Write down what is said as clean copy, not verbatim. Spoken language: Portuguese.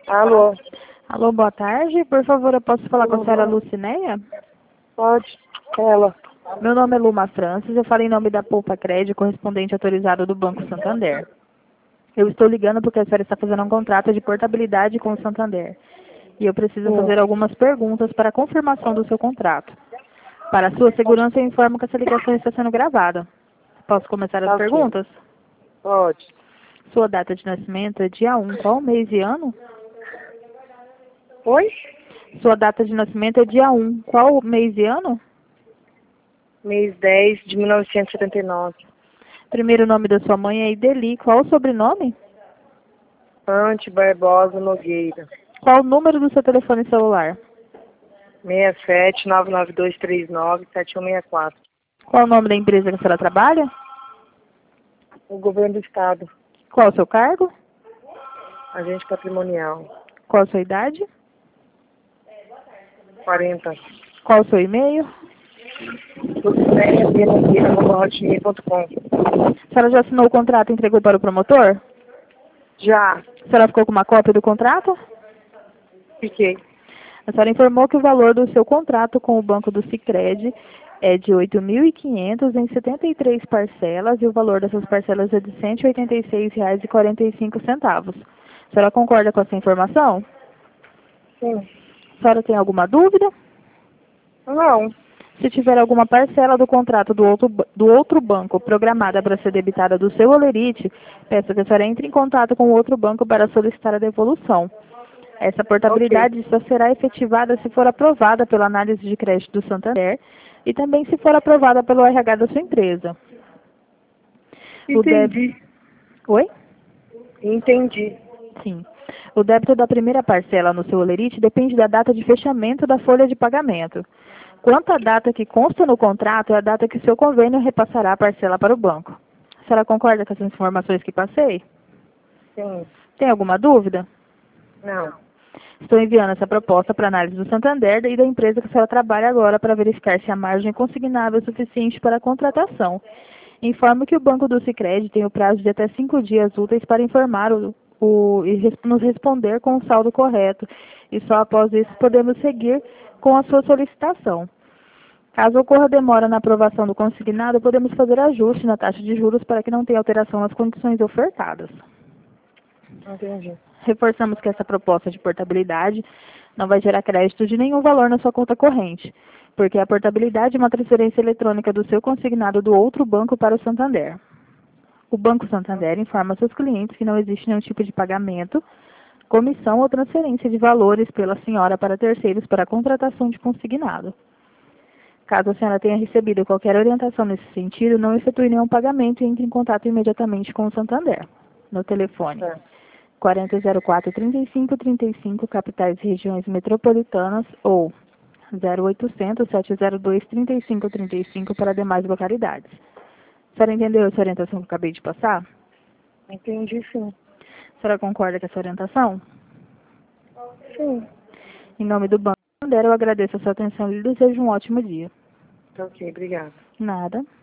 Alô? Alô, boa tarde. Por favor, eu posso falar com a senhora Alô? Lucinéia? Pode. Ela. Meu nome é Luma Francis, eu falo em nome da Poupa Crédito, correspondente autorizado do Banco Santander. Eu estou ligando porque a senhora está fazendo um contrato de portabilidade com o Santander. E eu preciso fazer algumas perguntas para a confirmação do seu contrato. Para a sua segurança, eu informo que essa ligação está sendo gravada. Posso começar as Tá ok. perguntas? Pode. Sua data de nascimento é dia 1, qual mês e ano? Oi? Sua data de nascimento é dia 1, qual mês e ano? Mês 10 de 1979. Primeiro nome da sua mãe é Ideli, qual o sobrenome? Ante Barbosa Nogueira. Qual o número do seu telefone celular? 67 99239 7164. Qual o nome da empresa que a senhora trabalha? O governo do estado. Qual o seu cargo? Agente patrimonial. Qual a sua idade? 40. Qual o seu e-mail? Lucinéia.hotmail.com. A senhora já assinou o contrato e entregou para o promotor? Já. A senhora ficou com uma cópia do contrato? Fiquei. A senhora informou que o valor do seu contrato com o Banco do Sicredi é de R$ 8.500 em 73 parcelas e o valor dessas parcelas é de R$ 186,45. A senhora concorda com essa informação? Sim. A senhora tem alguma dúvida? Não. Se tiver alguma parcela do contrato do outro banco programada para ser debitada do seu holerite, peço que a senhora entre em contato com o outro banco para solicitar a devolução. Essa portabilidade só será efetivada se for aprovada pela análise de crédito do Santander e também se for aprovada pelo RH da sua empresa. Entendi. Oi? Entendi. Sim. O débito da primeira parcela no seu holerite depende da data de fechamento da folha de pagamento. Quanto à data que consta no contrato, é a data que seu convênio repassará a parcela para o banco. A senhora concorda com essas informações que passei? Sim. Tem alguma dúvida? Não. Estou enviando essa proposta para análise do Santander e da empresa que a senhora trabalha agora para verificar se a margem consignável é suficiente para a contratação. Informo que o Banco do Sicredi tem o prazo de até 5 dias úteis para informar nos responder com o saldo correto e só após isso podemos seguir com a sua solicitação. Caso ocorra demora na aprovação do consignado, podemos fazer ajuste na taxa de juros para que não tenha alteração nas condições ofertadas. Entendi. Reforçamos que essa proposta de portabilidade não vai gerar crédito de nenhum valor na sua conta corrente, porque a portabilidade é uma transferência eletrônica do seu consignado do outro banco para o Santander. O Banco Santander informa seus clientes que não existe nenhum tipo de pagamento, comissão ou transferência de valores pela senhora para terceiros para a contratação de consignado. Caso a senhora tenha recebido qualquer orientação nesse sentido, não efetue nenhum pagamento e entre em contato imediatamente com o Santander, no telefone 4004-3535, capitais e regiões metropolitanas, ou 0800-702-3535 para demais localidades. A senhora entendeu essa orientação que eu acabei de passar? Entendi, sim. A senhora concorda com essa orientação? Sim. Em nome do Banco Santander, eu agradeço a sua atenção e lhe desejo um ótimo dia. Ok, obrigada. Nada.